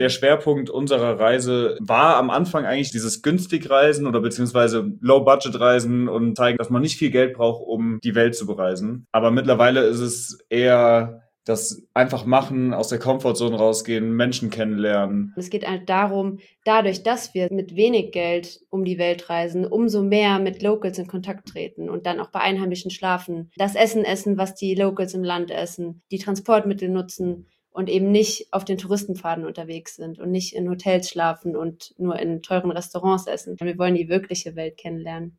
Der Schwerpunkt unserer Reise war am Anfang eigentlich dieses Günstigreisen oder beziehungsweise Low-Budget-Reisen und zeigen, dass man nicht viel Geld braucht, um die Welt zu bereisen. Aber mittlerweile ist es eher das einfach machen, aus der Comfortzone rausgehen, Menschen kennenlernen. Es geht halt darum, dadurch, dass wir mit wenig Geld um die Welt reisen, umso mehr mit Locals in Kontakt treten und dann auch bei Einheimischen schlafen, das Essen essen, was die Locals im Land essen, die Transportmittel nutzen und eben nicht auf den Touristenpfaden unterwegs sind und nicht in Hotels schlafen und nur in teuren Restaurants essen. Wir wollen die wirkliche Welt kennenlernen.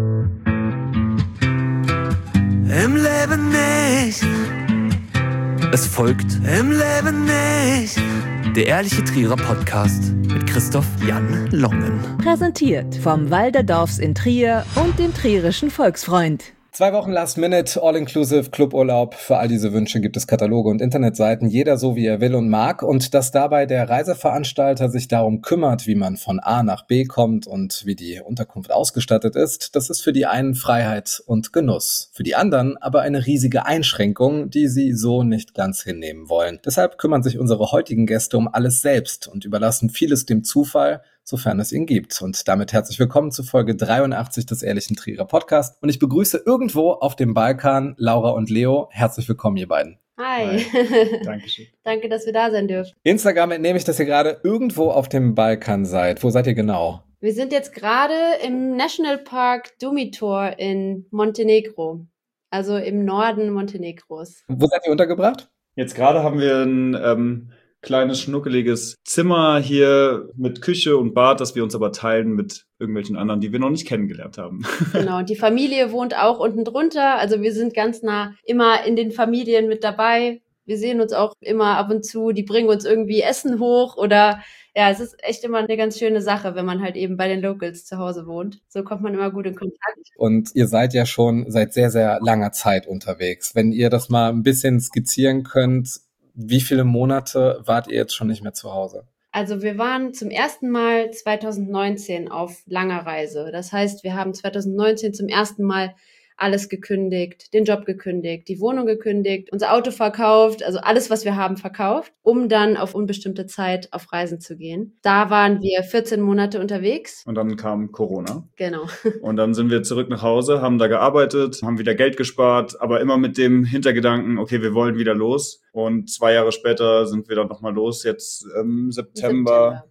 Im Leben nicht. Es folgt Im Leben nicht. Der ehrliche Trierer Podcast mit Christoph Jan Longen. Präsentiert vom Walderdorfs in Trier und dem Trierischen Volksfreund. 2 Wochen Last-Minute, All-Inclusive, Cluburlaub. Für all diese Wünsche gibt es Kataloge und Internetseiten, jeder so wie er will und mag. Und dass dabei der Reiseveranstalter sich darum kümmert, wie man von A nach B kommt und wie die Unterkunft ausgestattet ist, das ist für die einen Freiheit und Genuss. Für die anderen aber eine riesige Einschränkung, die sie so nicht ganz hinnehmen wollen. Deshalb kümmern sich unsere heutigen Gäste um alles selbst und überlassen vieles dem Zufall, sofern es ihn gibt. Und damit herzlich willkommen zu Folge 83 des Ehrlichen Trierer Podcast. Und ich begrüße irgendwo auf dem Balkan Laura und Leo. Herzlich willkommen, ihr beiden. Hi. Dankeschön. Danke, dass wir da sein dürfen. Instagram entnehme ich, dass ihr gerade irgendwo auf dem Balkan seid. Wo seid ihr genau? Wir sind jetzt gerade im Nationalpark Dumitor in Montenegro, also im Norden Montenegros. Wo seid ihr untergebracht? Jetzt gerade haben wir ein kleines, schnuckeliges Zimmer hier mit Küche und Bad, das wir uns aber teilen mit irgendwelchen anderen, die wir noch nicht kennengelernt haben. Genau, und die Familie wohnt auch unten drunter. Also wir sind ganz nah immer in den Familien mit dabei. Wir sehen uns auch immer ab und zu. Die bringen uns irgendwie Essen hoch oder ja, es ist echt immer eine ganz schöne Sache, wenn man halt eben bei den Locals zu Hause wohnt. So kommt man immer gut in Kontakt. Und ihr seid ja schon seit sehr, sehr langer Zeit unterwegs. Wenn ihr das mal ein bisschen skizzieren könnt, wie viele Monate wart ihr jetzt schon nicht mehr zu Hause? Also wir waren zum ersten Mal 2019 auf langer Reise. Das heißt, wir haben 2019 zum ersten Mal alles gekündigt, den Job gekündigt, die Wohnung gekündigt, unser Auto verkauft, also alles, was wir haben, verkauft, um dann auf unbestimmte Zeit auf Reisen zu gehen. Da waren wir 14 Monate unterwegs. Und dann kam Corona. Genau. Und dann sind wir zurück nach Hause, haben da gearbeitet, haben wieder Geld gespart, aber immer mit dem Hintergedanken, okay, wir wollen wieder los. Und 2 Jahre später sind wir dann nochmal los, jetzt im September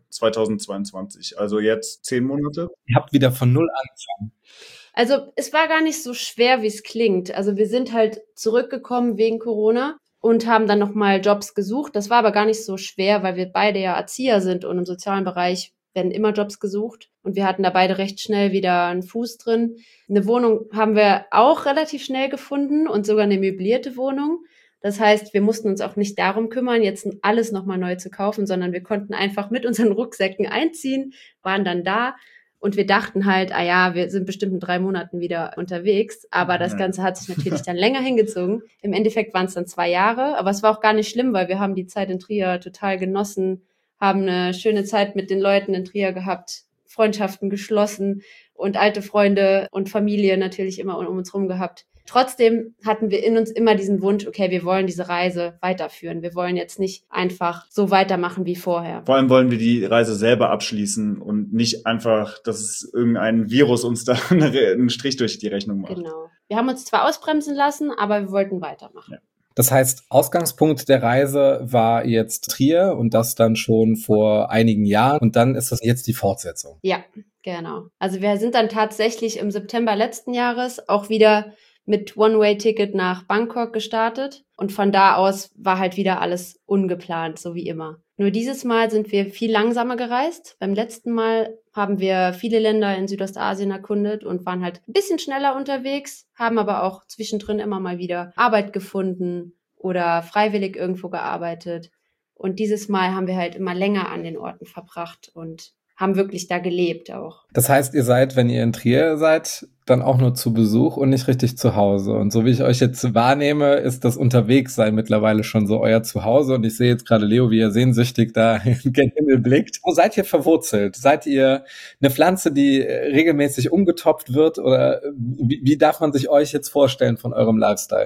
2022. Also jetzt 10 Monate. Ihr habt wieder von Null angefangen. Also es war gar nicht so schwer, wie es klingt. Also wir sind halt zurückgekommen wegen Corona und haben dann nochmal Jobs gesucht. Das war aber gar nicht so schwer, weil wir beide ja Erzieher sind und im sozialen Bereich werden immer Jobs gesucht. Und wir hatten da beide recht schnell wieder einen Fuß drin. Eine Wohnung haben wir auch relativ schnell gefunden und sogar eine möblierte Wohnung. Das heißt, wir mussten uns auch nicht darum kümmern, jetzt alles nochmal neu zu kaufen, sondern wir konnten einfach mit unseren Rucksäcken einziehen, waren dann da. Und wir dachten halt, wir sind bestimmt in 3 Monaten wieder unterwegs. Aber das Ganze hat sich natürlich dann länger hingezogen. Im Endeffekt waren es dann 2 Jahre. Aber es war auch gar nicht schlimm, weil wir haben die Zeit in Trier total genossen, haben eine schöne Zeit mit den Leuten in Trier gehabt, Freundschaften geschlossen und alte Freunde und Familie natürlich immer um uns rum gehabt. Trotzdem hatten wir in uns immer diesen Wunsch, okay, wir wollen diese Reise weiterführen. Wir wollen jetzt nicht einfach so weitermachen wie vorher. Vor allem wollen wir die Reise selber abschließen und nicht einfach, dass irgendein Virus uns da einen Strich durch die Rechnung macht. Genau. Wir haben uns zwar ausbremsen lassen, aber wir wollten weitermachen. Ja. Das heißt, Ausgangspunkt der Reise war jetzt Trier und das dann schon vor einigen Jahren. Und dann ist das jetzt die Fortsetzung. Ja, genau. Also wir sind dann tatsächlich im September letzten Jahres auch wieder mit One-Way-Ticket nach Bangkok gestartet. Und von da aus war halt wieder alles ungeplant, so wie immer. Nur dieses Mal sind wir viel langsamer gereist. Beim letzten Mal haben wir viele Länder in Südostasien erkundet und waren halt ein bisschen schneller unterwegs, haben aber auch zwischendrin immer mal wieder Arbeit gefunden oder freiwillig irgendwo gearbeitet. Und dieses Mal haben wir halt immer länger an den Orten verbracht und haben wirklich da gelebt auch. Das heißt, ihr seid, wenn ihr in Trier seid, dann auch nur zu Besuch und nicht richtig zu Hause. Und so wie ich euch jetzt wahrnehme, ist das Unterwegssein mittlerweile schon so euer Zuhause. Und ich sehe jetzt gerade Leo, wie er sehnsüchtig da in den Himmel blickt. Wo seid ihr verwurzelt? Seid ihr eine Pflanze, die regelmäßig umgetopft wird? Oder wie darf man sich euch jetzt vorstellen von eurem Lifestyle?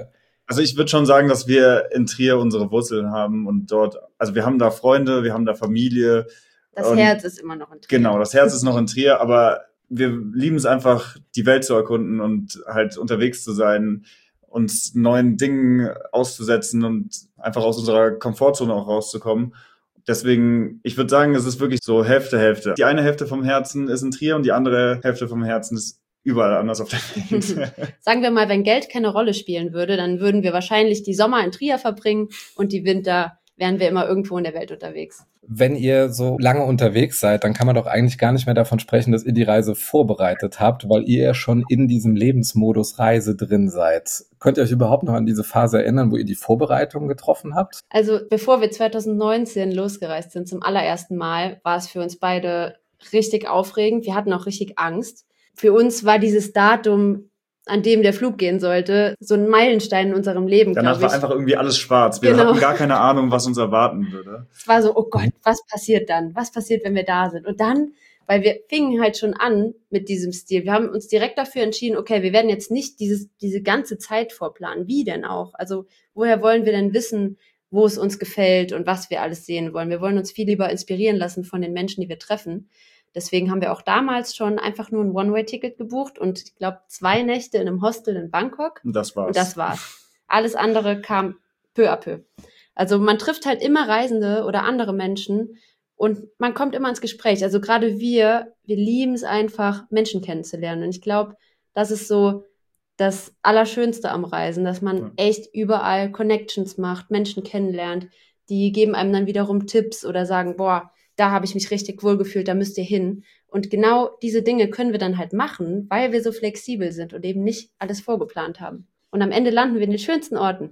Also ich würde schon sagen, dass wir in Trier unsere Wurzeln haben und dort, also wir haben da Freunde, wir haben da Familie. Das Herz ist immer noch in Trier. Genau, das Herz ist noch in Trier, aber wir lieben es einfach, die Welt zu erkunden und halt unterwegs zu sein, uns neuen Dingen auszusetzen und einfach aus unserer Komfortzone auch rauszukommen. Deswegen, ich würde sagen, es ist wirklich so Hälfte, Hälfte. Die eine Hälfte vom Herzen ist in Trier und die andere Hälfte vom Herzen ist überall anders auf der Welt. Sagen wir mal, wenn Geld keine Rolle spielen würde, dann würden wir wahrscheinlich die Sommer in Trier verbringen und die Winter wären wir immer irgendwo in der Welt unterwegs. Wenn ihr so lange unterwegs seid, dann kann man doch eigentlich gar nicht mehr davon sprechen, dass ihr die Reise vorbereitet habt, weil ihr ja schon in diesem Lebensmodus Reise drin seid. Könnt ihr euch überhaupt noch an diese Phase erinnern, wo ihr die Vorbereitung getroffen habt? Also bevor wir 2019 losgereist sind zum allerersten Mal, war es für uns beide richtig aufregend. Wir hatten auch richtig Angst. Für uns war dieses Datum, an dem der Flug gehen sollte, so ein Meilenstein in unserem Leben, Danach war einfach irgendwie alles schwarz. Wir hatten gar keine Ahnung, was uns erwarten würde. Es war so, oh Gott, was passiert dann? Was passiert, wenn wir da sind? Und dann, weil wir fingen halt schon an mit diesem Stil. Wir haben uns direkt dafür entschieden, okay, wir werden jetzt nicht diese ganze Zeit vorplanen. Wie denn auch? Also woher wollen wir denn wissen, wo es uns gefällt und was wir alles sehen wollen? Wir wollen uns viel lieber inspirieren lassen von den Menschen, die wir treffen. Deswegen haben wir auch damals schon einfach nur ein One-Way-Ticket gebucht und ich glaube 2 Nächte in einem Hostel in Bangkok. Und das war's. Alles andere kam peu à peu. Also man trifft halt immer Reisende oder andere Menschen und man kommt immer ins Gespräch. Also gerade wir lieben es einfach, Menschen kennenzulernen. Und ich glaube, das ist so das Allerschönste am Reisen, dass man echt überall Connections macht, Menschen kennenlernt. Die geben einem dann wiederum Tipps oder sagen, boah, da habe ich mich richtig wohlgefühlt, da müsst ihr hin. Und genau diese Dinge können wir dann halt machen, weil wir so flexibel sind und eben nicht alles vorgeplant haben. Und am Ende landen wir in den schönsten Orten.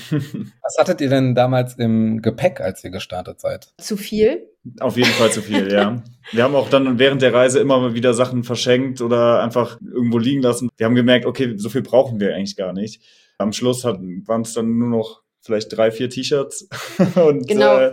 Was hattet ihr denn damals im Gepäck, als ihr gestartet seid? Zu viel? Auf jeden Fall zu viel, ja. Wir haben auch dann während der Reise immer mal wieder Sachen verschenkt oder einfach irgendwo liegen lassen. Wir haben gemerkt, okay, so viel brauchen wir eigentlich gar nicht. Am Schluss waren es dann nur noch vielleicht 3-4 T-Shirts und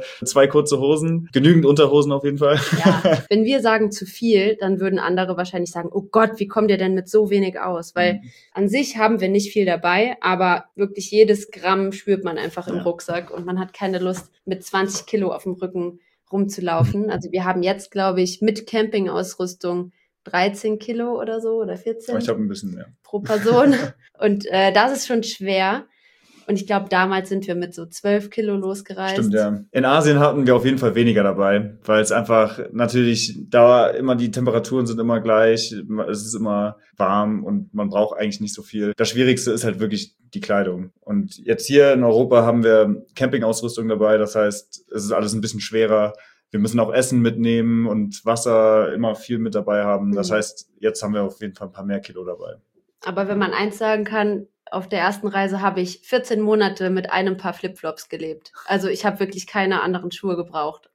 2 kurze Hosen. Genügend Unterhosen auf jeden Fall. Ja, wenn wir sagen zu viel, dann würden andere wahrscheinlich sagen, oh Gott, wie kommt ihr denn mit so wenig aus? Weil an sich haben wir nicht viel dabei, aber wirklich jedes Gramm spürt man einfach im Rucksack und man hat keine Lust, mit 20 Kilo auf dem Rücken rumzulaufen. Also wir haben jetzt, glaube ich, mit Campingausrüstung 13 Kilo oder so oder 14. Ich habe ein bisschen mehr. Pro Person. Und das ist schon schwer. Und ich glaube, damals sind wir mit so 12 Kilo losgereist. Stimmt, ja. In Asien hatten wir auf jeden Fall weniger dabei, weil es einfach natürlich, da immer die Temperaturen sind immer gleich, es ist immer warm und man braucht eigentlich nicht so viel. Das Schwierigste ist halt wirklich die Kleidung. Und jetzt hier in Europa haben wir Campingausrüstung dabei, das heißt, es ist alles ein bisschen schwerer. Wir müssen auch Essen mitnehmen und Wasser immer viel mit dabei haben. Das heißt, jetzt haben wir auf jeden Fall ein paar mehr Kilo dabei. Aber wenn man eins sagen kann, auf der ersten Reise habe ich 14 Monate mit einem Paar Flipflops gelebt. Also ich habe wirklich keine anderen Schuhe gebraucht.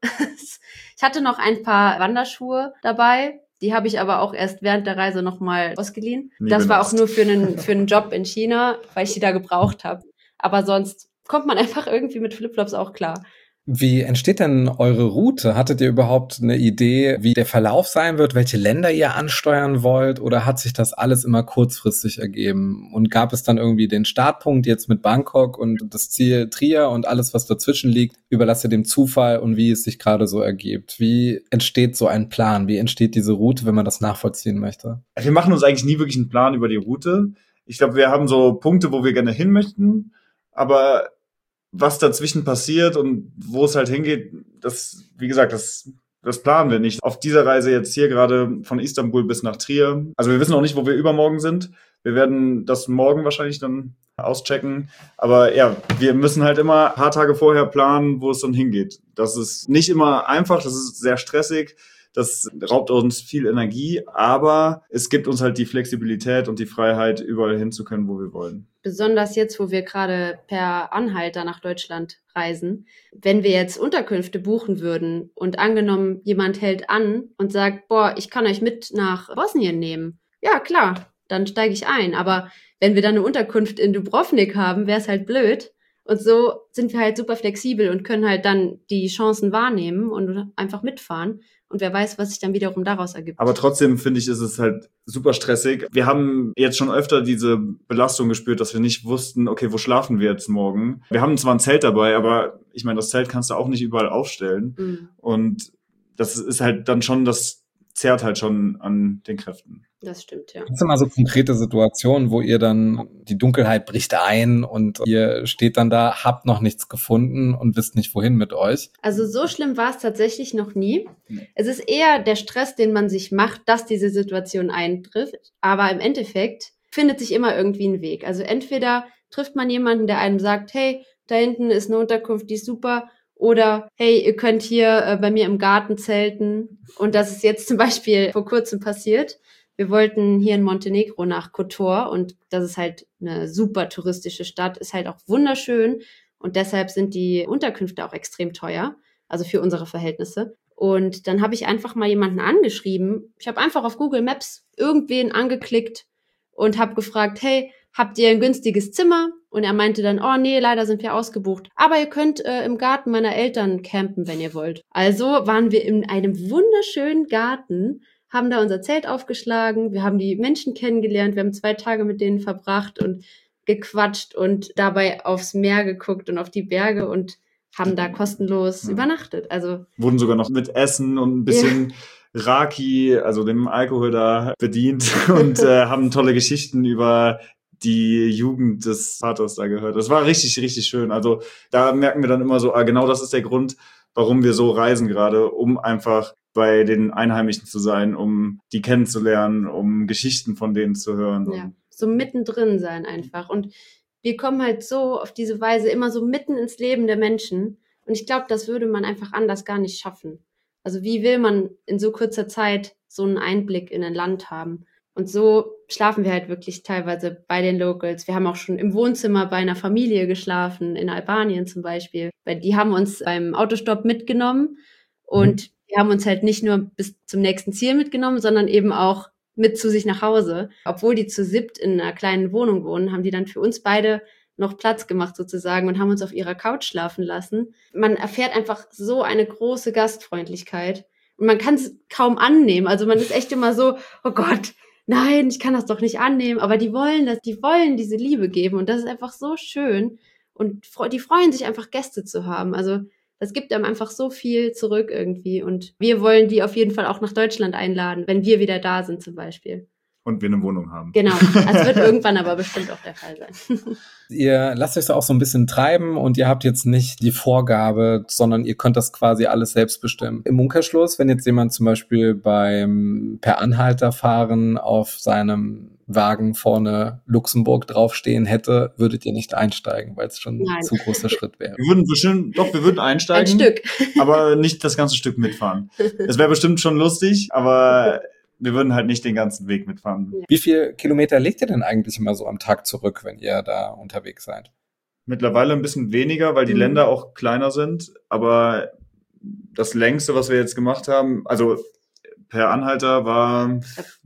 Ich hatte noch ein paar Wanderschuhe dabei. Die habe ich aber auch erst während der Reise nochmal ausgeliehen. Das war auch nur für einen Job in China, weil ich die da gebraucht habe. Aber sonst kommt man einfach irgendwie mit Flipflops auch klar. Wie entsteht denn eure Route? Hattet ihr überhaupt eine Idee, wie der Verlauf sein wird, welche Länder ihr ansteuern wollt? Oder hat sich das alles immer kurzfristig ergeben? Und gab es dann irgendwie den Startpunkt jetzt mit Bangkok und das Ziel Trier und alles, was dazwischen liegt, überlasst ihr dem Zufall und wie es sich gerade so ergibt? Wie entsteht so ein Plan? Wie entsteht diese Route, wenn man das nachvollziehen möchte? Wir machen uns eigentlich nie wirklich einen Plan über die Route. Ich glaube, wir haben so Punkte, wo wir gerne hin möchten, aber was dazwischen passiert und wo es halt hingeht, das, wie gesagt, das planen wir nicht. Auf dieser Reise jetzt hier gerade von Istanbul bis nach Trier. Also wir wissen auch nicht, wo wir übermorgen sind. Wir werden das morgen wahrscheinlich dann auschecken. Aber ja, wir müssen halt immer ein paar Tage vorher planen, wo es dann hingeht. Das ist nicht immer einfach, das ist sehr stressig. Das raubt uns viel Energie, aber es gibt uns halt die Flexibilität und die Freiheit, überall hin zu können, wo wir wollen. Besonders jetzt, wo wir gerade per Anhalter nach Deutschland reisen. Wenn wir jetzt Unterkünfte buchen würden und angenommen, jemand hält an und sagt, boah, ich kann euch mit nach Bosnien nehmen. Ja, klar, dann steige ich ein. Aber wenn wir dann eine Unterkunft in Dubrovnik haben, wäre es halt blöd. Und so sind wir halt super flexibel und können halt dann die Chancen wahrnehmen und einfach mitfahren. Und wer weiß, was sich dann wiederum daraus ergibt. Aber trotzdem finde ich, ist es halt super stressig. Wir haben jetzt schon öfter diese Belastung gespürt, dass wir nicht wussten, okay, wo schlafen wir jetzt morgen? Wir haben zwar ein Zelt dabei, aber ich meine, das Zelt kannst du auch nicht überall aufstellen. Mhm. Und das ist halt dann schon, das zehrt halt schon an den Kräften. Das stimmt, ja. Gibt es immer so konkrete Situationen, wo ihr dann, die Dunkelheit bricht ein und ihr steht dann da, habt noch nichts gefunden und wisst nicht, wohin mit euch? Also so schlimm war es tatsächlich noch nie. Es ist eher der Stress, den man sich macht, dass diese Situation eintrifft. Aber im Endeffekt findet sich immer irgendwie ein Weg. Also entweder trifft man jemanden, der einem sagt, hey, da hinten ist eine Unterkunft, die ist super. Oder, hey, ihr könnt hier bei mir im Garten zelten. Und das ist jetzt zum Beispiel vor kurzem passiert. Wir wollten hier in Montenegro nach Kotor und das ist halt eine super touristische Stadt, ist halt auch wunderschön und deshalb sind die Unterkünfte auch extrem teuer, also für unsere Verhältnisse. Und dann habe ich einfach mal jemanden angeschrieben. Ich habe einfach auf Google Maps irgendwen angeklickt und habe gefragt, hey, habt ihr ein günstiges Zimmer? Und er meinte dann, oh nee, leider sind wir ausgebucht. Aber ihr könnt im Garten meiner Eltern campen, wenn ihr wollt. Also waren wir in einem wunderschönen Garten, haben da unser Zelt aufgeschlagen, wir haben die Menschen kennengelernt, wir haben 2 Tage mit denen verbracht und gequatscht und dabei aufs Meer geguckt und auf die Berge und haben da kostenlos übernachtet. Also wurden sogar noch mit Essen und ein bisschen Raki, also dem Alkohol da bedient und haben tolle Geschichten über die Jugend des Vaters da gehört. Das war richtig, richtig schön. Also da merken wir dann immer so, genau das ist der Grund, warum wir so reisen gerade, um einfach bei den Einheimischen zu sein, um die kennenzulernen, um Geschichten von denen zu hören. Ja, so mittendrin sein einfach. Und wir kommen halt so auf diese Weise immer so mitten ins Leben der Menschen. Und ich glaube, das würde man einfach anders gar nicht schaffen. Also wie will man in so kurzer Zeit so einen Einblick in ein Land haben? Und so schlafen wir halt wirklich teilweise bei den Locals. Wir haben auch schon im Wohnzimmer bei einer Familie geschlafen, in Albanien zum Beispiel. Weil die haben uns beim Autostopp mitgenommen und wir haben uns halt nicht nur bis zum nächsten Ziel mitgenommen, sondern eben auch mit zu sich nach Hause. Obwohl die zu 7 in einer kleinen Wohnung wohnen, haben die dann für uns beide noch Platz gemacht sozusagen und haben uns auf ihrer Couch schlafen lassen. Man erfährt einfach so eine große Gastfreundlichkeit und man kann es kaum annehmen. Also man ist echt immer so, oh Gott, nein, ich kann das doch nicht annehmen. Aber die wollen das, die wollen diese Liebe geben und das ist einfach so schön. Und die freuen sich einfach, Gäste zu haben. Also das gibt einem einfach so viel zurück irgendwie. Und wir wollen die auf jeden Fall auch nach Deutschland einladen, wenn wir wieder da sind zum Beispiel. Und wir eine Wohnung haben. Genau, das wird irgendwann aber bestimmt auch der Fall sein. Ihr lasst euch da auch so ein bisschen treiben und ihr habt jetzt nicht die Vorgabe, sondern ihr könnt das quasi alles selbst bestimmen. Im Umkehrschluss, wenn jetzt jemand zum Beispiel beim per Anhalter fahren auf seinem Wagen vorne Luxemburg draufstehen hätte, würdet ihr nicht einsteigen, weil es schon ein zu großer Schritt wäre. Wir würden einsteigen. Ein Stück. Aber nicht das ganze Stück mitfahren. Es wäre bestimmt schon lustig, aber wir würden halt nicht den ganzen Weg mitfahren. Wie viel Kilometer legt ihr denn eigentlich immer so am Tag zurück, wenn ihr da unterwegs seid? Mittlerweile ein bisschen weniger, weil die Länder auch kleiner sind. Aber das längste, was wir jetzt gemacht haben, also per Anhalter war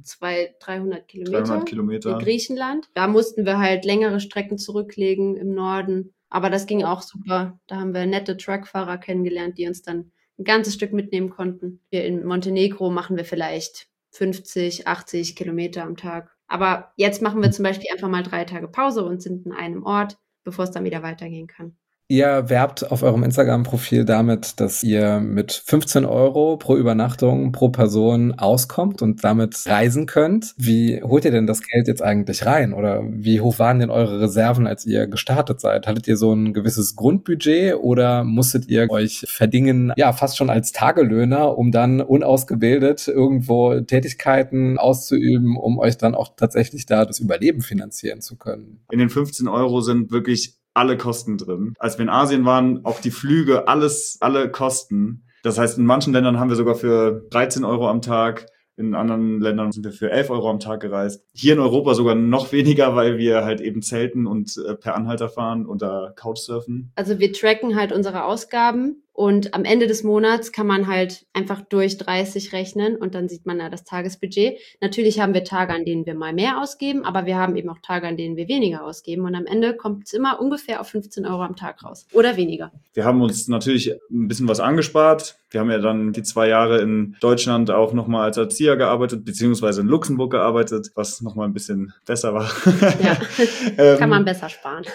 200-300 Kilometer. 300 Kilometer. In Griechenland. Da mussten wir halt längere Strecken zurücklegen im Norden. Aber das ging auch super. Da haben wir nette Truckfahrer kennengelernt, die uns dann ein ganzes Stück mitnehmen konnten. Hier in Montenegro machen wir vielleicht 50, 80 Kilometer am Tag. Aber jetzt machen wir zum Beispiel einfach mal 3 Tage Pause und sind in einem Ort, bevor es dann wieder weitergehen kann. Ihr werbt auf eurem Instagram-Profil damit, dass ihr mit 15 € pro Übernachtung pro Person auskommt und damit reisen könnt. Wie holt ihr denn das Geld jetzt eigentlich rein? Oder wie hoch waren denn eure Reserven, als ihr gestartet seid? Hattet ihr so ein gewisses Grundbudget oder musstet ihr euch verdingen, ja, fast schon als Tagelöhner, um dann unausgebildet irgendwo Tätigkeiten auszuüben, um euch dann auch tatsächlich da das Überleben finanzieren zu können? In den 15 € sind wirklich alle Kosten drin. Als wir in Asien waren, auch die Flüge, alle Kosten. Das heißt, in manchen Ländern haben wir sogar für 13 € am Tag, in anderen Ländern sind wir für 11 € am Tag gereist. Hier in Europa sogar noch weniger, weil wir halt eben zelten und per Anhalter fahren und da Couchsurfen. Also wir tracken halt unsere Ausgaben Und am Ende des Monats kann man halt einfach durch 30 rechnen und dann sieht man ja das Tagesbudget. Natürlich haben wir Tage, an denen wir mal mehr ausgeben, aber wir haben eben auch Tage, an denen wir weniger ausgeben. Und am Ende kommt es immer ungefähr auf 15 Euro am Tag raus oder weniger. Wir haben uns natürlich ein bisschen was angespart. Wir haben ja dann die 2 Jahre in Deutschland auch nochmal als Erzieher gearbeitet, beziehungsweise in Luxemburg gearbeitet, was nochmal ein bisschen besser war. Ja, kann man besser sparen.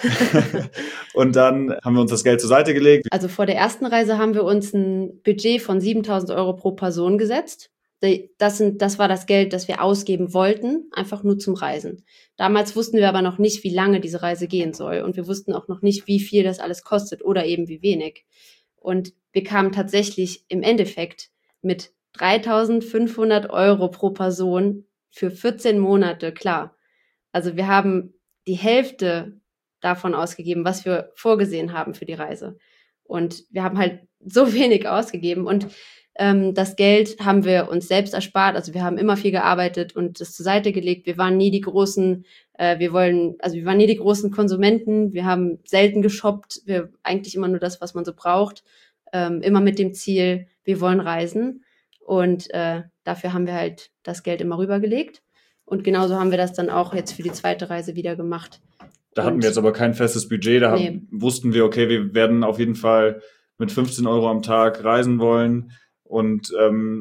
Und dann haben wir uns das Geld zur Seite gelegt. Also vor der ersten Reise haben wir uns ein Budget von 7.000 Euro pro Person gesetzt. Das war das Geld, das wir ausgeben wollten, einfach nur zum Reisen. Damals wussten wir aber noch nicht, wie lange diese Reise gehen soll. Und wir wussten auch noch nicht, wie viel das alles kostet oder eben wie wenig. Und wir kamen tatsächlich im Endeffekt mit 3.500 Euro pro Person für 14 Monate klar. Also wir haben die Hälfte davon ausgegeben, was wir vorgesehen haben für die Reise. Und wir haben halt so wenig ausgegeben und das Geld haben wir uns selbst erspart. Also wir haben immer viel gearbeitet und das zur Seite gelegt. Wir waren nie die großen, wir waren nie die großen Konsumenten. Wir haben selten geshoppt. Wir eigentlich immer nur das, was man so braucht. Immer mit dem Ziel, wir wollen reisen. Und dafür haben wir halt das Geld immer rübergelegt. Und genauso haben wir das dann auch jetzt für die zweite Reise wieder gemacht. Da hatten wir jetzt aber kein festes Budget. Da wussten wir, okay, wir werden auf jeden Fall mit 15 Euro am Tag reisen wollen. Und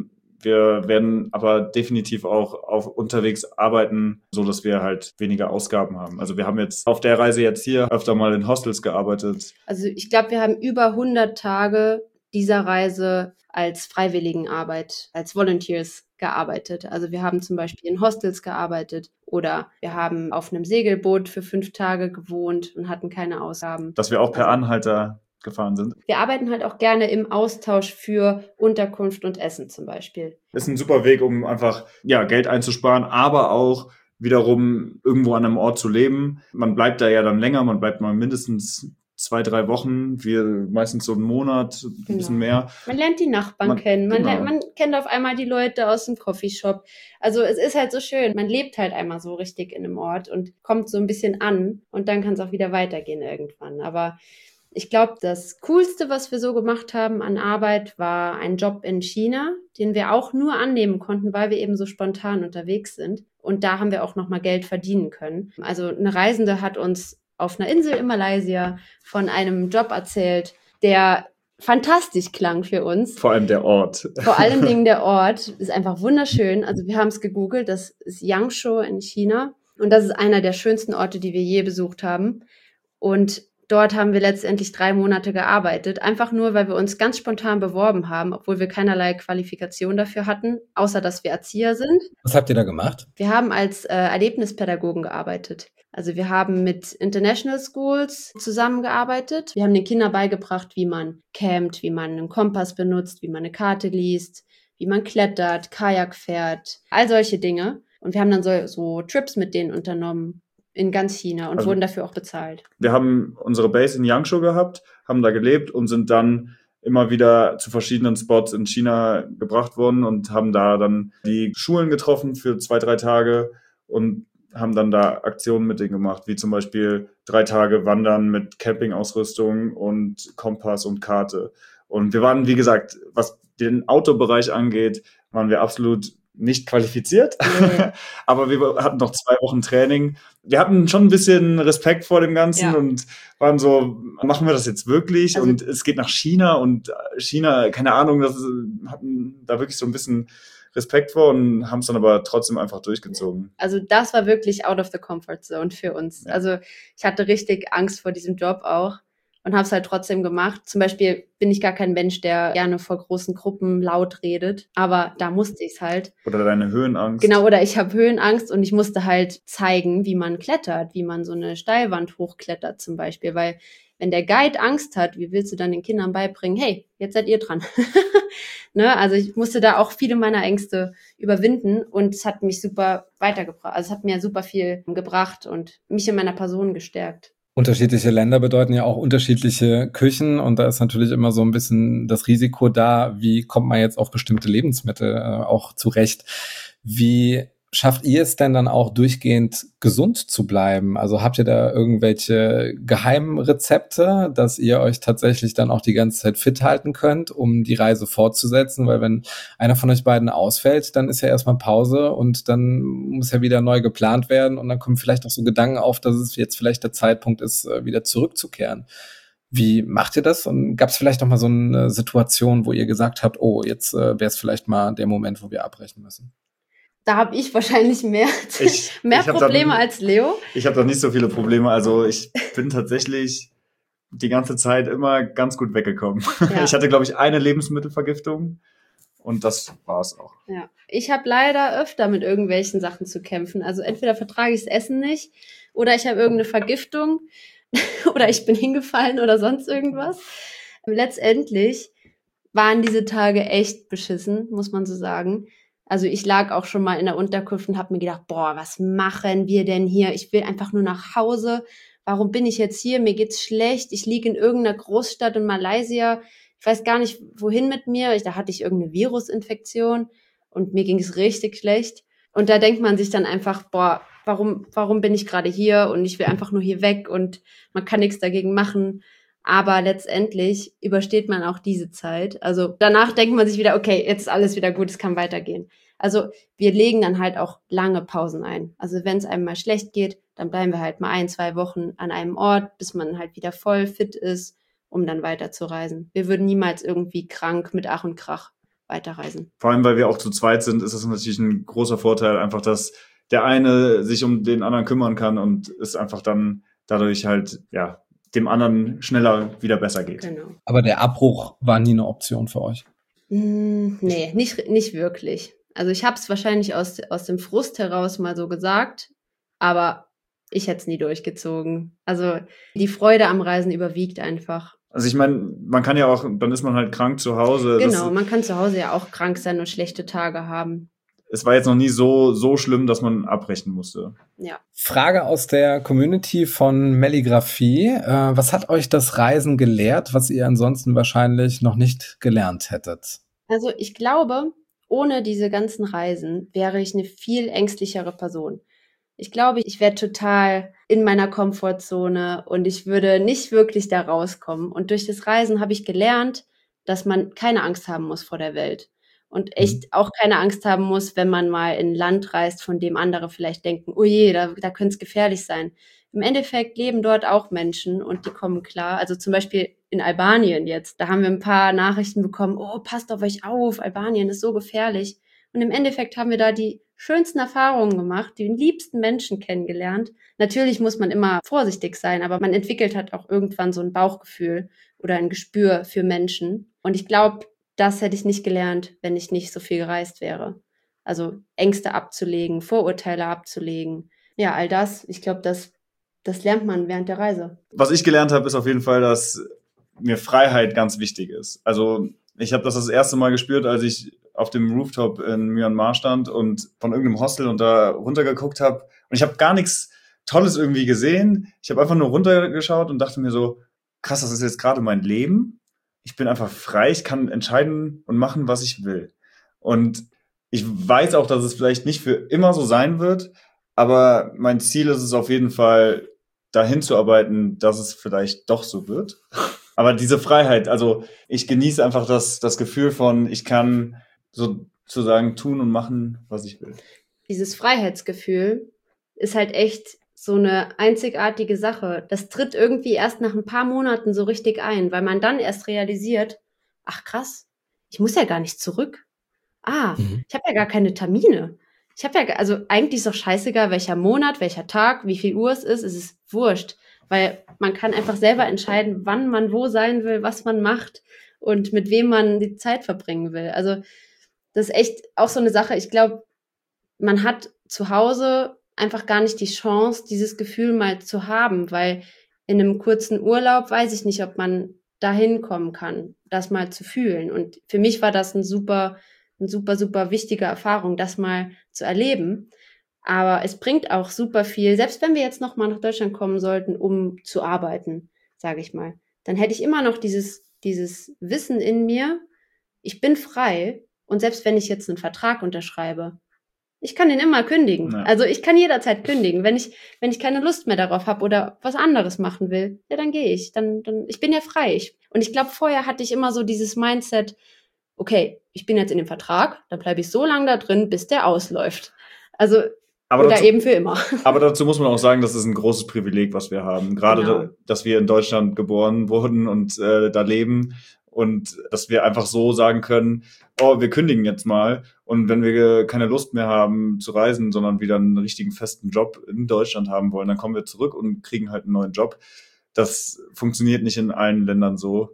wir werden aber definitiv auch unterwegs arbeiten, so dass wir halt weniger Ausgaben haben. Also wir haben jetzt auf der Reise jetzt hier öfter mal in Hostels gearbeitet. Also ich glaube, wir haben über 100 Tage dieser Reise als Freiwilligenarbeit, als Volunteers gearbeitet. Also wir haben zum Beispiel in Hostels gearbeitet oder wir haben auf einem Segelboot für 5 Tage gewohnt und hatten keine Ausgaben. Dass wir auch per Anhalter gefahren sind. Wir arbeiten halt auch gerne im Austausch für Unterkunft und Essen zum Beispiel. Ist ein super Weg, um einfach Geld einzusparen, aber auch wiederum irgendwo an einem Ort zu leben. Man bleibt da ja dann länger, man bleibt mal mindestens 2-3 Wochen, wir meistens so einen Monat, ein bisschen mehr. Man lernt die Nachbarn kennen, man kennt auf einmal die Leute aus dem Coffeeshop. Also es ist halt so schön, man lebt halt einmal so richtig in einem Ort und kommt so ein bisschen an und dann kann es auch wieder weitergehen irgendwann. Aber ich glaube, das Coolste, was wir so gemacht haben an Arbeit, war ein Job in China, den wir auch nur annehmen konnten, weil wir eben so spontan unterwegs sind. Und da haben wir auch nochmal Geld verdienen können. Also eine Reisende hat uns auf einer Insel in Malaysia von einem Job erzählt, der fantastisch klang für uns. Vor allem der Ort. Vor allen Dingen der Ort ist einfach wunderschön. Also wir haben es gegoogelt, das ist Yangshuo in China. Und das ist einer der schönsten Orte, die wir je besucht haben. Und dort haben wir letztendlich 3 Monate gearbeitet, einfach nur, weil wir uns ganz spontan beworben haben, obwohl wir keinerlei Qualifikation dafür hatten, außer dass wir Erzieher sind. Was habt ihr da gemacht? Wir haben als Erlebnispädagogen gearbeitet. Also wir haben mit International Schools zusammengearbeitet. Wir haben den Kindern beigebracht, wie man campt, wie man einen Kompass benutzt, wie man eine Karte liest, wie man klettert, Kajak fährt, all solche Dinge. Und wir haben dann so Trips mit denen unternommen in ganz China und wurden dafür auch bezahlt. Wir haben unsere Base in Yangshuo gehabt, haben da gelebt und sind dann immer wieder zu verschiedenen Spots in China gebracht worden und haben da dann die Schulen getroffen für 2-3 Tage und haben dann da Aktionen mit denen gemacht, wie zum Beispiel 3 Tage Wandern mit Campingausrüstung und Kompass und Karte. Und wir waren, wie gesagt, was den Outdoor-Bereich angeht, waren wir absolut nicht qualifiziert, aber wir hatten noch 2 Wochen Training. Wir hatten schon ein bisschen Respekt vor dem Ganzen und waren so, machen wir das jetzt wirklich? Also, und es geht nach China und China, keine Ahnung, hatten da wirklich so ein bisschen Respekt vor und haben es dann aber trotzdem einfach durchgezogen. Also das war wirklich out of the comfort zone für uns. Ja. Also ich hatte richtig Angst vor diesem Job auch. Und habe es halt trotzdem gemacht. Zum Beispiel bin ich gar kein Mensch, der gerne vor großen Gruppen laut redet. Aber da musste ich es halt. Oder deine Höhenangst. Genau, oder ich habe Höhenangst und ich musste halt zeigen, wie man klettert, wie man so eine Steilwand hochklettert zum Beispiel. Weil wenn der Guide Angst hat, wie willst du dann den Kindern beibringen, hey, jetzt seid ihr dran. Ne? Also ich musste da auch viele meiner Ängste überwinden und es hat mich super weitergebracht. Also es hat mir super viel gebracht und mich in meiner Person gestärkt. Unterschiedliche Länder bedeuten ja auch unterschiedliche Küchen und da ist natürlich immer so ein bisschen das Risiko da, wie kommt man jetzt auf bestimmte Lebensmittel auch zurecht. Wie schafft ihr es denn dann auch durchgehend gesund zu bleiben? Also habt ihr da irgendwelche geheimen Rezepte, dass ihr euch tatsächlich dann auch die ganze Zeit fit halten könnt, um die Reise fortzusetzen? Weil wenn einer von euch beiden ausfällt, dann ist ja erstmal Pause und dann muss ja wieder neu geplant werden und dann kommen vielleicht auch so Gedanken auf, dass es jetzt vielleicht der Zeitpunkt ist, wieder zurückzukehren. Wie macht ihr das? Und gab es vielleicht noch mal so eine Situation, wo ihr gesagt habt, oh, jetzt wäre es vielleicht mal der Moment, wo wir abbrechen müssen? Da habe ich wahrscheinlich mehr Probleme als Leo. Ich habe da nicht so viele Probleme. Also ich bin tatsächlich die ganze Zeit immer ganz gut weggekommen. Ja. Ich hatte, glaube ich, eine Lebensmittelvergiftung und das war's auch. Ja, ich habe leider öfter mit irgendwelchen Sachen zu kämpfen. Also entweder vertrage ich das Essen nicht oder ich habe irgendeine Vergiftung oder ich bin hingefallen oder sonst irgendwas. Letztendlich waren diese Tage echt beschissen, muss man so sagen. Also ich lag auch schon mal in der Unterkunft und habe mir gedacht, boah, was machen wir denn hier? Ich will einfach nur nach Hause. Warum bin ich jetzt hier? Mir geht's schlecht. Ich liege in irgendeiner Großstadt in Malaysia. Ich weiß gar nicht, wohin mit mir. Da hatte ich irgendeine Virusinfektion und mir ging es richtig schlecht. Und da denkt man sich dann einfach, boah, warum bin ich gerade hier? Und ich will einfach nur hier weg und man kann nichts dagegen machen. Aber letztendlich übersteht man auch diese Zeit. Also danach denkt man sich wieder, okay, jetzt ist alles wieder gut, es kann weitergehen. Also wir legen dann halt auch lange Pausen ein. Also wenn es einem mal schlecht geht, dann bleiben wir halt mal 1-2 Wochen an einem Ort, bis man halt wieder voll fit ist, um dann weiterzureisen. Wir würden niemals irgendwie krank mit Ach und Krach weiterreisen. Vor allem, weil wir auch zu zweit sind, ist das natürlich ein großer Vorteil, einfach, dass der eine sich um den anderen kümmern kann und es einfach dann dadurch halt, ja, dem anderen schneller wieder besser geht. Genau. Aber der Abbruch war nie eine Option für euch? Nee, nicht wirklich. Also ich habe es wahrscheinlich aus dem Frust heraus mal so gesagt, aber ich hätte es nie durchgezogen. Also die Freude am Reisen überwiegt einfach. Also ich meine, man kann ja auch, dann ist man halt krank zu Hause. Genau, man kann zu Hause ja auch krank sein und schlechte Tage haben. Es war jetzt noch nie so schlimm, dass man abbrechen musste. Ja. Frage aus der Community von Melligraphie. Was hat euch das Reisen gelehrt, was ihr ansonsten wahrscheinlich noch nicht gelernt hättet? Also ich glaube, ohne diese ganzen Reisen wäre ich eine viel ängstlichere Person. Ich glaube, ich wäre total in meiner Komfortzone und ich würde nicht wirklich da rauskommen. Und durch das Reisen habe ich gelernt, dass man keine Angst haben muss vor der Welt. Und echt auch keine Angst haben muss, wenn man mal in ein Land reist, von dem andere vielleicht denken, oh je, da könnte es gefährlich sein. Im Endeffekt leben dort auch Menschen und die kommen klar. Also zum Beispiel in Albanien jetzt, da haben wir ein paar Nachrichten bekommen, oh, passt auf euch auf, Albanien ist so gefährlich. Und im Endeffekt haben wir da die schönsten Erfahrungen gemacht, die liebsten Menschen kennengelernt. Natürlich muss man immer vorsichtig sein, aber man entwickelt halt auch irgendwann so ein Bauchgefühl oder ein Gespür für Menschen. Und ich glaube, das hätte ich nicht gelernt, wenn ich nicht so viel gereist wäre. Also Ängste abzulegen, Vorurteile abzulegen. Ja, all das, ich glaube, das lernt man während der Reise. Was ich gelernt habe, ist auf jeden Fall, dass mir Freiheit ganz wichtig ist. Also ich habe das erste Mal gespürt, als ich auf dem Rooftop in Myanmar stand und von irgendeinem Hostel und da runtergeguckt habe. Und ich habe gar nichts Tolles irgendwie gesehen. Ich habe einfach nur runtergeschaut und dachte mir so, krass, das ist jetzt gerade mein Leben. Ich bin einfach frei, ich kann entscheiden und machen, was ich will. Und ich weiß auch, dass es vielleicht nicht für immer so sein wird, aber mein Ziel ist es auf jeden Fall, dahin zu arbeiten, dass es vielleicht doch so wird. Aber diese Freiheit, also ich genieße einfach das Gefühl von, ich kann sozusagen tun und machen, was ich will. Dieses Freiheitsgefühl ist halt echt so eine einzigartige Sache. Das tritt irgendwie erst nach ein paar Monaten so richtig ein, weil man dann erst realisiert, ach krass, ich muss ja gar nicht zurück. Ich habe ja gar keine Termine. Also eigentlich ist doch scheißegal, welcher Monat, welcher Tag, wie viel Uhr es ist wurscht. Weil man kann einfach selber entscheiden, wann man wo sein will, was man macht und mit wem man die Zeit verbringen will. Also das ist echt auch so eine Sache. Ich glaube, man hat zu Hause einfach gar nicht die Chance, dieses Gefühl mal zu haben, weil in einem kurzen Urlaub weiß ich nicht, ob man dahin kommen kann, das mal zu fühlen. Und für mich war das eine super wichtige Erfahrung, das mal zu erleben. Aber es bringt auch super viel, selbst wenn wir jetzt nochmal nach Deutschland kommen sollten, um zu arbeiten, sage ich mal, dann hätte ich immer noch dieses Wissen in mir, ich bin frei und selbst wenn ich jetzt einen Vertrag unterschreibe, Ich kann den immer kündigen. Ja. Also ich kann jederzeit kündigen. Wenn ich keine Lust mehr darauf habe oder was anderes machen will, ja, dann gehe ich. Dann ich bin ja frei. Und ich glaube, vorher hatte ich immer so dieses Mindset, okay, ich bin jetzt in dem Vertrag, dann bleibe ich so lange da drin, bis der ausläuft. Also oder eben für immer. Aber dazu muss man auch sagen, das ist ein großes Privileg, was wir haben. Gerade, Genau. dass wir in Deutschland geboren wurden und da leben und dass wir einfach so sagen können, oh, wir kündigen jetzt mal und wenn wir keine Lust mehr haben zu reisen, sondern wieder einen richtigen festen Job in Deutschland haben wollen, dann kommen wir zurück und kriegen halt einen neuen Job. Das funktioniert nicht in allen Ländern so.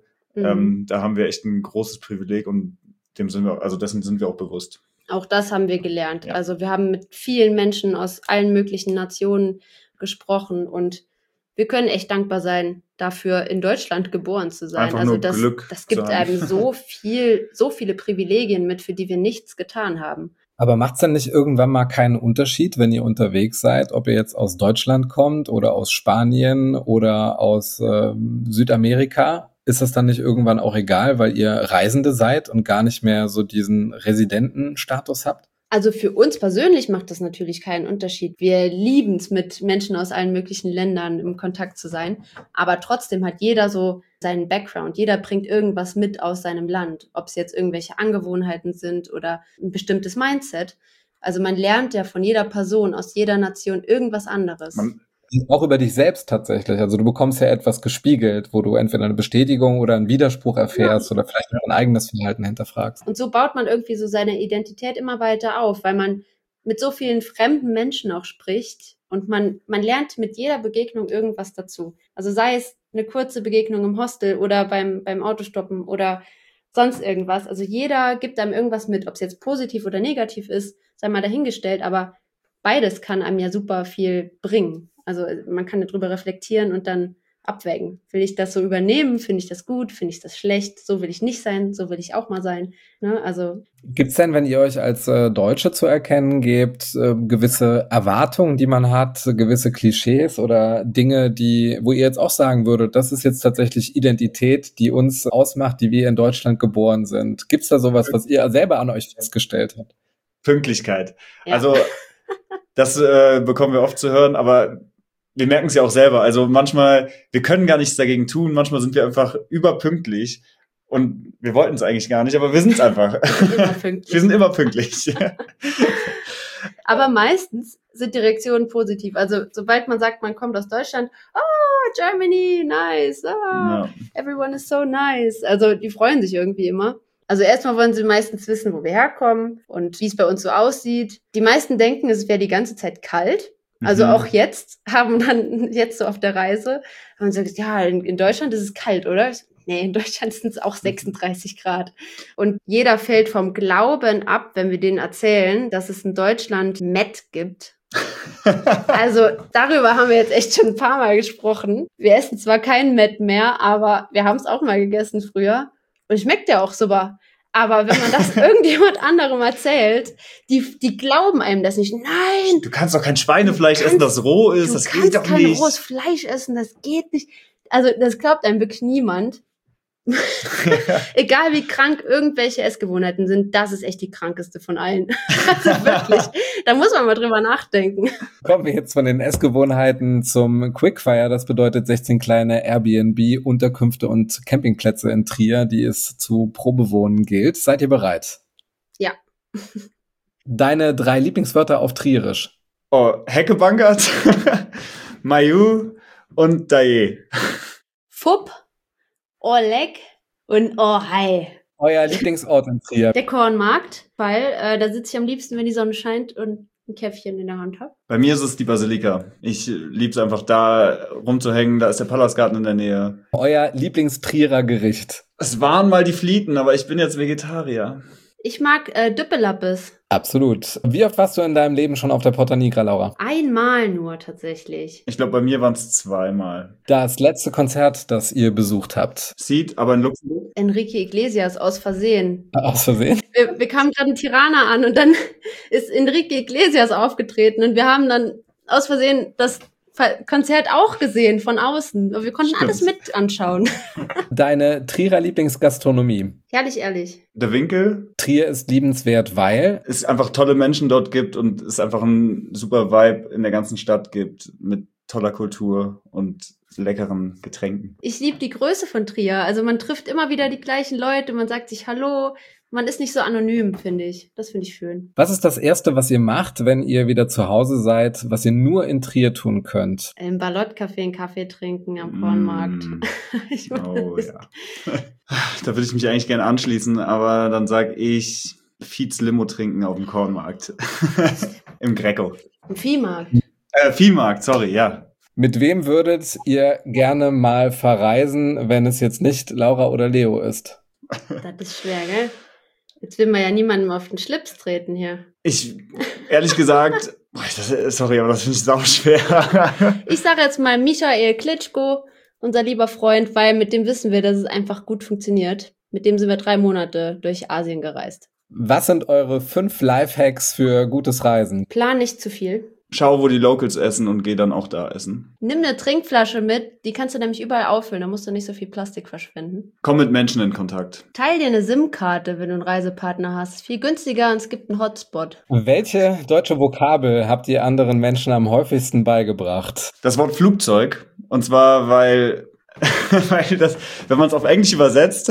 Da haben wir echt ein großes Privileg und dessen sind wir auch bewusst. Auch das haben wir gelernt. Ja. Also wir haben mit vielen Menschen aus allen möglichen Nationen gesprochen und wir können echt dankbar sein, dafür in Deutschland geboren zu sein. Einfach Also nur das Glück gibt zu haben. einem so viele Privilegien mit, für die wir nichts getan haben. Aber macht's dann nicht irgendwann mal keinen Unterschied, wenn ihr unterwegs seid, ob ihr jetzt aus Deutschland kommt oder aus Spanien oder aus Südamerika? Ist das dann nicht irgendwann auch egal, weil ihr Reisende seid und gar nicht mehr so diesen Residentenstatus habt? Also für uns persönlich macht das natürlich keinen Unterschied. Wir lieben es, mit Menschen aus allen möglichen Ländern im Kontakt zu sein. Aber trotzdem hat jeder so seinen Background. Jeder bringt irgendwas mit aus seinem Land. Ob es jetzt irgendwelche Angewohnheiten sind oder ein bestimmtes Mindset. Also man lernt ja von jeder Person aus jeder Nation irgendwas anderes. Auch über dich selbst tatsächlich. Also du bekommst ja etwas gespiegelt, wo du entweder eine Bestätigung oder einen Widerspruch erfährst oder vielleicht auch dein eigenes Verhalten hinterfragst. Und so baut man irgendwie so seine Identität immer weiter auf, weil man mit so vielen fremden Menschen auch spricht und man lernt mit jeder Begegnung irgendwas dazu. Also sei es eine kurze Begegnung im Hostel oder beim Autostoppen oder sonst irgendwas. Also jeder gibt einem irgendwas mit, ob es jetzt positiv oder negativ ist, sei mal dahingestellt, aber beides kann einem ja super viel bringen. Also man kann darüber reflektieren und dann abwägen. Will ich das so übernehmen? Finde ich das gut? Finde ich das schlecht? So will ich nicht sein, so will ich auch mal sein. Ne? Also gibt's denn, wenn ihr euch als Deutsche zu erkennen gebt, gewisse Erwartungen, die man hat, gewisse Klischees oder Dinge, wo ihr jetzt auch sagen würdet, das ist jetzt tatsächlich Identität, die uns ausmacht, die wir in Deutschland geboren sind? Gibt's da sowas, was ihr selber an euch festgestellt habt? Pünktlichkeit. Ja. Also das bekommen wir oft zu hören, aber wir merken es ja auch selber. Also manchmal, wir können gar nichts dagegen tun. Manchmal sind wir einfach überpünktlich und wir wollten es eigentlich gar nicht, aber wir sind es einfach. Wir sind immer pünktlich. Aber meistens sind die Reaktionen positiv. Also sobald man sagt, man kommt aus Deutschland, oh, Germany, nice, everyone is so nice. Also die freuen sich irgendwie immer. Also erstmal wollen sie meistens wissen, wo wir herkommen und wie es bei uns so aussieht. Die meisten denken, es wäre die ganze Zeit kalt. Also auch jetzt so auf der Reise, haben sie gesagt, ja, in Deutschland ist es kalt, oder? Nee, in Deutschland sind es auch 36 Grad. Und jeder fällt vom Glauben ab, wenn wir denen erzählen, dass es in Deutschland Met gibt. Also darüber haben wir jetzt echt schon ein paar Mal gesprochen. Wir essen zwar kein Met mehr, aber wir haben es auch mal gegessen früher. Und schmeckt ja auch super. Aber wenn man das irgendjemand anderem erzählt, die glauben einem das nicht. Nein! Du kannst doch kein Schweinefleisch essen, das roh ist. Das geht doch nicht. Du kannst kein rohes Fleisch essen, das geht nicht. Also das glaubt einem wirklich niemand. Egal wie krank irgendwelche Essgewohnheiten sind, das ist echt die krankeste von allen. Also wirklich, da muss man mal drüber nachdenken. Kommen wir jetzt von den Essgewohnheiten zum Quickfire. Das bedeutet 16 kleine Airbnb-Unterkünfte und Campingplätze in Trier, die es zu Probewohnen gilt. Seid ihr bereit? Ja. Deine 3 Lieblingswörter auf Trierisch? Oh, Heckebankert, Mayu und Dae. Fupp, Oleg und Ohai. Euer Lieblingsort in Trier? Der Kornmarkt, weil da sitze ich am liebsten, wenn die Sonne scheint und ein Käffchen in der Hand habe. Bei mir ist es die Basilika. Ich liebe es einfach, da rumzuhängen. Da ist der Pallasgarten in der Nähe. Euer Lieblingstrierer Gericht? Es waren mal die Flieten, aber ich bin jetzt Vegetarier. Ich mag Düppelappes. Absolut. Wie oft warst du in deinem Leben schon auf der Porta Nigra, Laura? Einmal nur tatsächlich. Ich glaube, bei mir waren es 2-mal. Das letzte Konzert, das ihr besucht habt? Seed, aber in Luxemburg? Enrique Iglesias aus Versehen. Aus Versehen? Wir kamen gerade in Tirana an und dann ist Enrique Iglesias aufgetreten und wir haben dann aus Versehen das Konzert auch gesehen von außen. Wir konnten Stimmt. alles mit anschauen. Deine Trierer Lieblingsgastronomie? Herrlich, ehrlich. Der Winkel Trier ist liebenswert, weil es einfach tolle Menschen dort gibt und es einfach ein super Vibe in der ganzen Stadt gibt mit toller Kultur und leckeren Getränken. Ich liebe die Größe von Trier. Also man trifft immer wieder die gleichen Leute, man sagt sich Hallo. Man ist nicht so anonym, finde ich. Das finde ich schön. was ist das Erste, was ihr macht, wenn ihr wieder zu Hause seid, was ihr nur in Trier tun könnt? Im Ballott-Café einen Kaffee trinken am Kornmarkt. Ich Oh weiß. ja. Da würde ich mich eigentlich gerne anschließen, aber dann sage ich Fietz Limo trinken auf dem Kornmarkt. Im Greco. Im Viehmarkt. Viehmarkt, sorry, ja. Mit wem würdet ihr gerne mal verreisen, wenn es jetzt nicht Laura oder Leo ist? Das ist schwer, gell? Jetzt will man ja niemandem auf den Schlips treten hier. Ich, ehrlich gesagt, sorry, aber das finde ich sauschwer. Ich sage jetzt mal Michael Klitschko, unser lieber Freund, weil mit dem wissen wir, dass es einfach gut funktioniert. Mit dem sind wir 3 Monate durch Asien gereist. Was sind eure 5 Lifehacks für gutes Reisen? Plan nicht zu viel. Schau, wo die Locals essen und geh dann auch da essen. Nimm eine Trinkflasche mit, die kannst du nämlich überall auffüllen, da musst du nicht so viel Plastik verschwenden. Komm mit Menschen in Kontakt. Teil dir eine SIM-Karte, wenn du einen Reisepartner hast. Viel günstiger und es gibt einen Hotspot. Welche deutsche Vokabel habt ihr anderen Menschen am häufigsten beigebracht? Das Wort Flugzeug, und zwar, weil das, wenn man es auf Englisch übersetzt,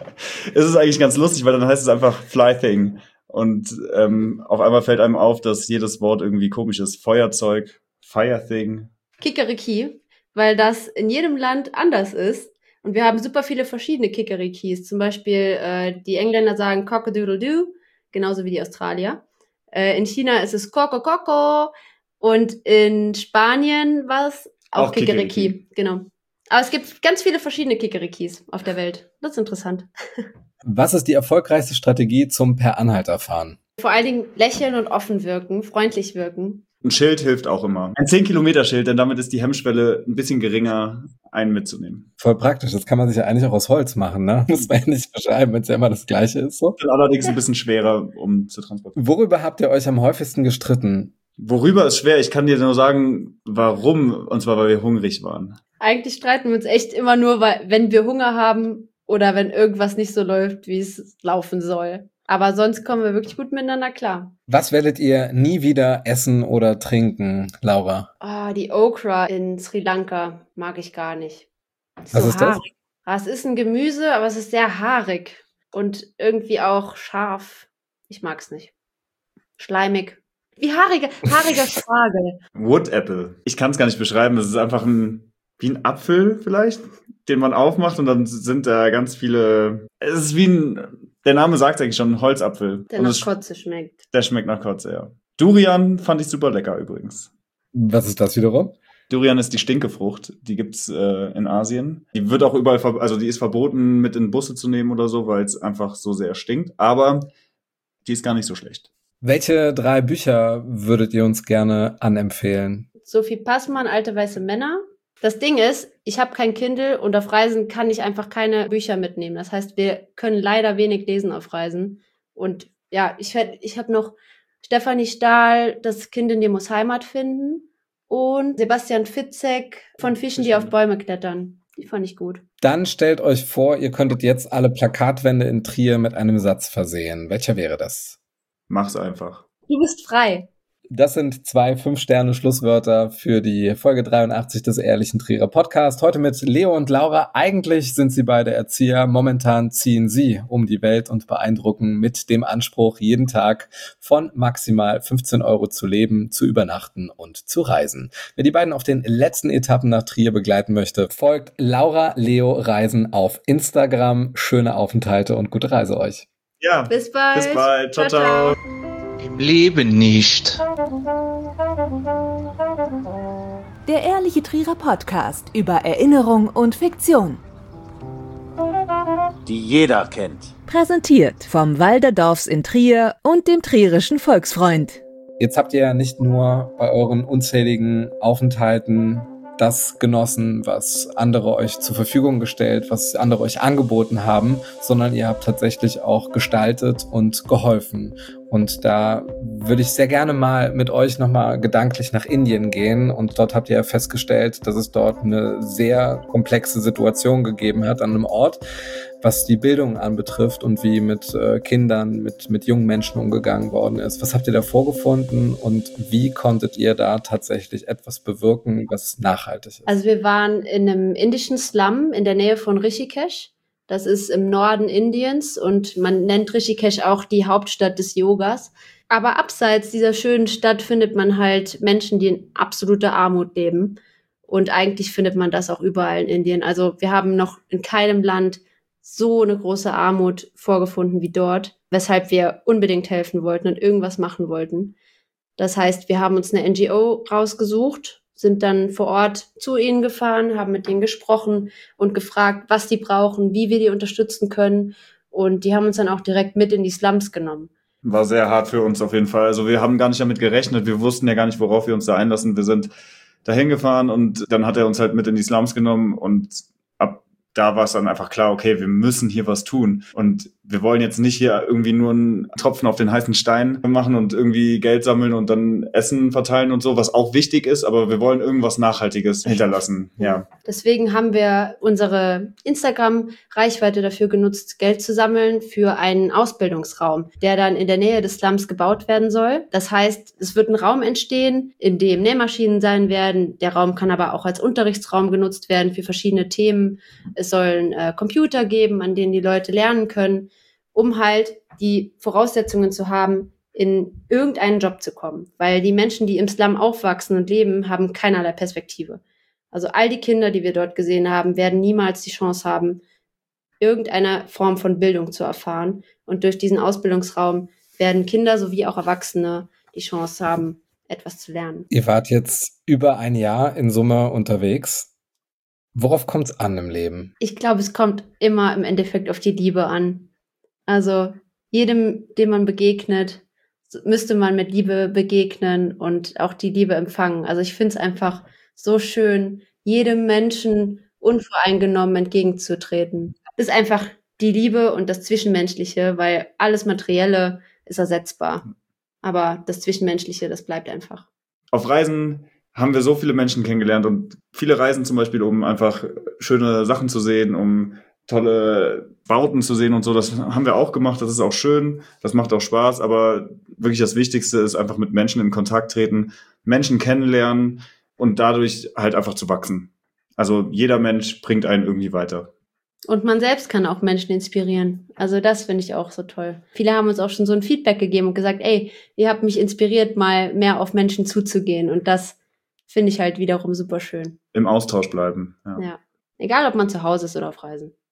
ist es eigentlich ganz lustig, weil dann heißt es einfach Fly Thing. Und auf einmal fällt einem auf, dass jedes Wort irgendwie komisch ist. Feuerzeug, Fire Thing. Kikeriki, weil das in jedem Land anders ist. Und wir haben super viele verschiedene Kikerikis. Zum Beispiel die Engländer sagen Cock-a-doodle-doo, genauso wie die Australier. In China ist es Coco-Coco und in Spanien war es auch Kikeriki. Genau. Aber es gibt ganz viele verschiedene Kikerikis auf der Welt. Das ist interessant. Was ist die erfolgreichste Strategie zum Per-Anhalter-Fahren? Vor allen Dingen lächeln und offen wirken, freundlich wirken. Ein Schild hilft auch immer. Ein 10-Kilometer-Schild, denn damit ist die Hemmschwelle ein bisschen geringer, einen mitzunehmen. Voll praktisch, das kann man sich ja eigentlich auch aus Holz machen, ne? Muss man ja nicht beschreiben, wenn es ja immer das Gleiche ist. So. Dann allerdings ein bisschen schwerer, um zu transportieren. Worüber habt ihr euch am häufigsten gestritten? Worüber ist schwer? Ich kann dir nur sagen, warum. Und zwar, weil wir hungrig waren. Eigentlich streiten wir uns echt immer nur, wenn wir Hunger haben oder wenn irgendwas nicht so läuft, wie es laufen soll. Aber sonst kommen wir wirklich gut miteinander klar. Was werdet ihr nie wieder essen oder trinken, Laura? Die Okra in Sri Lanka mag ich gar nicht. Was ist das? haarig. Es ist ein Gemüse, aber es ist sehr haarig und irgendwie auch scharf. Ich mag's nicht. Schleimig. Wie haariger Spargel. Wood Apple. Ich kann es gar nicht beschreiben. Das ist einfach wie ein Apfel vielleicht, den man aufmacht und dann sind da ganz viele. Es ist der Name sagt eigentlich schon, ein Holzapfel. Der Und nach Kotze schmeckt. Der schmeckt nach Kotze, ja. Durian fand ich super lecker übrigens. Was ist das wiederum? Durian ist die Stinkefrucht. Die gibt's in Asien. Die wird auch überall, die ist verboten, mit in Busse zu nehmen oder so, weil es einfach so sehr stinkt. Aber die ist gar nicht so schlecht. Welche 3 Bücher würdet ihr uns gerne anempfehlen? Sophie Passmann, Alte weiße Männer. Das Ding ist, ich habe kein Kindle und auf Reisen kann ich einfach keine Bücher mitnehmen. Das heißt, wir können leider wenig lesen auf Reisen. Und ja, ich habe noch Stefanie Stahl, Das Kind in dir muss Heimat finden. Und Sebastian Fitzek von Fischen, die auf Bäume klettern. Die fand ich gut. Dann stellt euch vor, ihr könntet jetzt alle Plakatwände in Trier mit einem Satz versehen. Welcher wäre das? Mach's einfach. Du bist frei. Das sind 2 5-Sterne-Schlusswörter für die Folge 83 des Ehrlichen Trierer Podcast. Heute mit Leo und Laura. Eigentlich sind sie beide Erzieher. Momentan ziehen sie um die Welt und beeindrucken mit dem Anspruch, jeden Tag von maximal 15 € zu leben, zu übernachten und zu reisen. Wer die beiden auf den letzten Etappen nach Trier begleiten möchte, folgt Laura Leo Reisen auf Instagram. Schöne Aufenthalte und gute Reise euch. Ja, bis bald. Bis bald. Ciao, ciao. Im Leben nicht. Der Ehrliche Trierer Podcast über Erinnerung und Fiktion. Die jeder kennt. Präsentiert vom Walderdorfs in Trier und dem Trierischen Volksfreund. Jetzt habt ihr ja nicht nur bei euren unzähligen Aufenthalten das genossen, was andere euch zur Verfügung gestellt, was andere euch angeboten haben, sondern ihr habt tatsächlich auch gestaltet und geholfen. Und da würde ich sehr gerne mal mit euch nochmal gedanklich nach Indien gehen. Und dort habt ihr ja festgestellt, dass es dort eine sehr komplexe Situation gegeben hat an einem Ort, was die Bildung anbetrifft und wie mit Kindern, mit jungen Menschen umgegangen worden ist. Was habt ihr da vorgefunden und wie konntet ihr da tatsächlich etwas bewirken, was nachhaltig ist? Also wir waren in einem indischen Slum in der Nähe von Rishikesh. Das ist im Norden Indiens und man nennt Rishikesh auch die Hauptstadt des Yogas. Aber abseits dieser schönen Stadt findet man halt Menschen, die in absoluter Armut leben. Und eigentlich findet man das auch überall in Indien. Also wir haben noch in keinem Land so eine große Armut vorgefunden wie dort, weshalb wir unbedingt helfen wollten und irgendwas machen wollten. Das heißt, wir haben uns eine NGO rausgesucht, sind dann vor Ort zu ihnen gefahren, haben mit denen gesprochen und gefragt, was die brauchen, wie wir die unterstützen können. Und die haben uns dann auch direkt mit in die Slums genommen. War sehr hart für uns auf jeden Fall. Also wir haben gar nicht damit gerechnet. Wir wussten ja gar nicht, worauf wir uns da einlassen. Wir sind dahin gefahren und dann hat er uns halt mit in die Slums genommen und ab da war es dann einfach klar, okay, wir müssen hier was tun. Und wir wollen jetzt nicht hier irgendwie nur einen Tropfen auf den heißen Stein machen und irgendwie Geld sammeln und dann Essen verteilen und so, was auch wichtig ist, aber wir wollen irgendwas Nachhaltiges hinterlassen. Ja. Deswegen haben wir unsere Instagram-Reichweite dafür genutzt, Geld zu sammeln für einen Ausbildungsraum, der dann in der Nähe des Slums gebaut werden soll. Das heißt, es wird ein Raum entstehen, in dem Nähmaschinen sein werden. Der Raum kann aber auch als Unterrichtsraum genutzt werden für verschiedene Themen. Es sollen Computer geben, an denen die Leute lernen können, um halt die Voraussetzungen zu haben, in irgendeinen Job zu kommen. Weil die Menschen, die im Slum aufwachsen und leben, haben keinerlei Perspektive. Also all die Kinder, die wir dort gesehen haben, werden niemals die Chance haben, irgendeine Form von Bildung zu erfahren. Und durch diesen Ausbildungsraum werden Kinder sowie auch Erwachsene die Chance haben, etwas zu lernen. Ihr wart jetzt über ein Jahr in Summe unterwegs. Worauf kommt es an im Leben? Ich glaube, es kommt immer im Endeffekt auf die Liebe an. Also jedem, dem man begegnet, müsste man mit Liebe begegnen und auch die Liebe empfangen. Also ich finde es einfach so schön, jedem Menschen unvoreingenommen entgegenzutreten. Es ist einfach die Liebe und das Zwischenmenschliche, weil alles Materielle ist ersetzbar. Aber das Zwischenmenschliche, das bleibt einfach. Auf Reisen haben wir so viele Menschen kennengelernt und viele Reisen zum Beispiel, um einfach schöne Sachen zu sehen, um tolle Bauten zu sehen und so, das haben wir auch gemacht, das ist auch schön, das macht auch Spaß, aber wirklich das Wichtigste ist einfach mit Menschen in Kontakt treten, Menschen kennenlernen und dadurch halt einfach zu wachsen. Also jeder Mensch bringt einen irgendwie weiter. Und man selbst kann auch Menschen inspirieren. Also das finde ich auch so toll. Viele haben uns auch schon so ein Feedback gegeben und gesagt, ey, ihr habt mich inspiriert, mal mehr auf Menschen zuzugehen. Und das finde ich halt wiederum super schön. Im Austausch bleiben. Ja. Egal, ob man zu Hause ist oder auf Reisen.